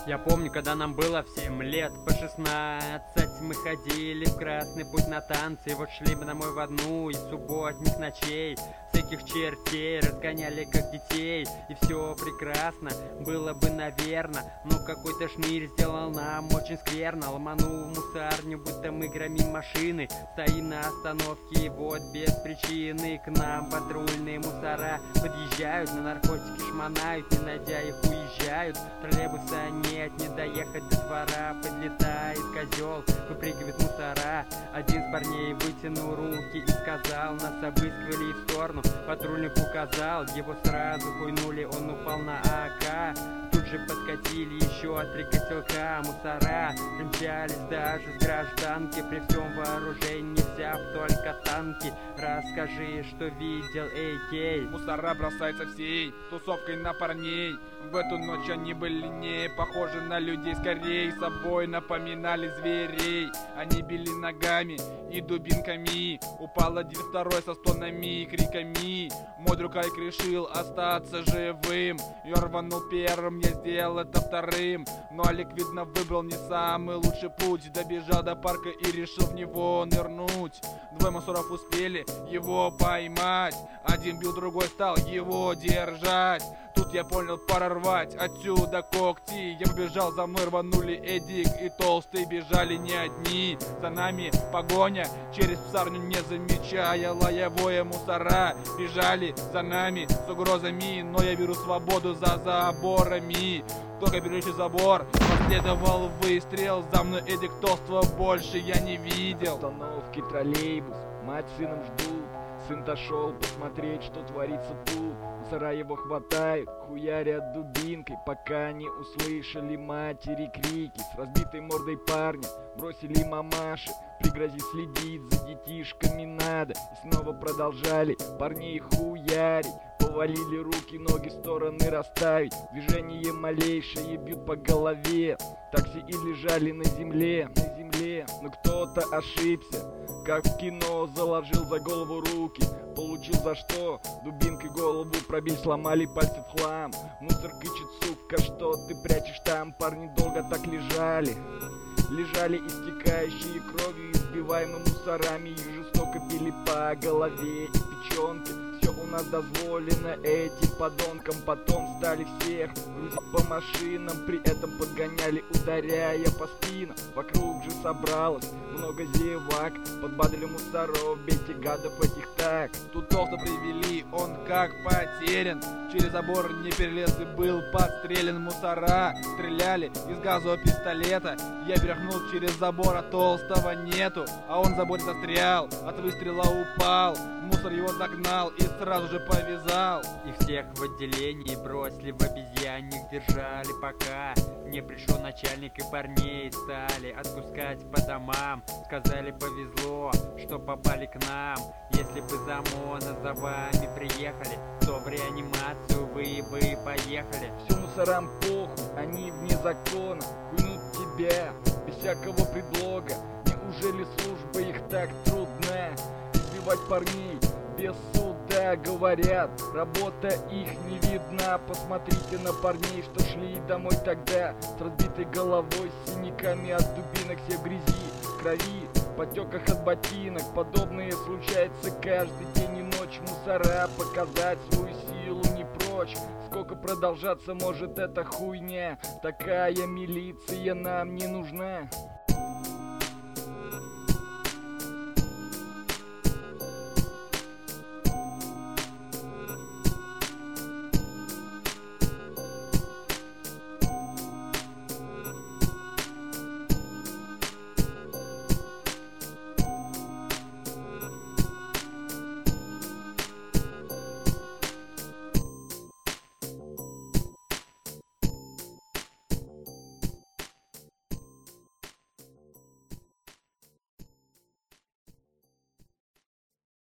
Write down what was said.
Я помню, когда нам было в 7 лет, по 16 мы ходили в Красный Путь на танцы. И вот шли мы домой в одну из субботних ночей. Всяких чертей разгоняли как детей. И все прекрасно было бы, наверно, но какой-то шнырь сделал нам очень скверно. Ломанул в мусарню, будто мы громим машины. Стоим на остановке и вот без причины к нам патрульные мусора подъезжают, на наркотики шмонают, не найдя их уезжают. Троллейбуса нет, не доехать до двора. Подлетает козел, выпрыгивает мусора. Один из парней вытянул руки и сказал: нас обыскивали в сторону. Патрульник указал, его сразу хуйнули, он упал на АК. Тут же подкатили еще 3 котелка. Мусора примчались даже с гражданки. При всем вооружении взяв только танки. Расскажи, что видел, эй, гей. Мусора бросаются всей тусовкой на парней. В эту ночь они были не похожи на людей, скорее собой напоминали зверей. Они били ногами и дубинками. Упал один, второй со стонами и криками. Мой друг Айк решил остаться живым. Я рванул первым, я сделал это вторым. Но Алик, видно, выбрал не самый лучший путь. Добежал до парка и решил в него нырнуть. Двое мусоров успели его поймать. Один бил, другой стал его держать. Тут я понял, пора рвать отсюда когти. Я побежал, за мной рванули Эдик и Толстый. Бежали не одни, за нами погоня. Через псарню, не замечая лаевое, мусора бежали за нами с угрозами. Но я беру свободу за заборами. Только берущий забор, последовал выстрел. За мной Эдик, Толстого больше я не видел. Остановки троллейбус, мать с сыном ждут. Сын дошел посмотреть, что творится тут. Мусора его хватают, хуярят дубинкой, пока не услышали матери крики. С разбитой мордой парня бросили мамаши, пригрозив следить за детишками надо. И снова продолжали парней хуярить. Повалили руки, ноги, стороны расставить. Движение малейшее бьют по голове. Такси и лежали на земле. Но кто-то ошибся, как в кино, заложил за голову руки. Получил за что? Дубинкой голову пробили, сломали пальцы в хлам. Мусор кричит: сука, что ты прячешь там? Парни долго так лежали, истекающие кровью, избиваемые мусорами. Их жестоко били по голове и печенке. Все у нас дозволено этим подонкам. Потом стали всех грузить по машинам, при этом подгоняли, ударяя по спинам. Вокруг же собралось много зевак, подбадрили мусоров: бейте гадов этих так. Тут Толстого привели, он как потерян. Через забор не перелез и был подстрелен. Мусора стреляли из газового пистолета. Я перехнул через забор, а Толстого нету. А он в заборе застрял, от выстрела упал. Мусор его догнал и сразу же повязал. Их всех в отделении бросили в обезьянник, держали пока не пришел начальник, и парней стали отпускать по домам. Сказали, повезло, что попали к нам. Если бы за МОНа за вами приехали, то в реанимацию вы бы поехали. Все мусорам похуй, они вне закона. Хуйнут тебя без всякого предлога. Неужели служба их так трудна? Избивать парней без суда, говорят, работа их не видна. Посмотрите на парней, что шли домой тогда, с разбитой головой, с синяками от дубинок, все в грязи, в крови, в потеках от ботинок. Подобное случается каждый день и ночь. Мусора показать свою силу не прочь. Сколько продолжаться может эта хуйня? Такая милиция нам не нужна.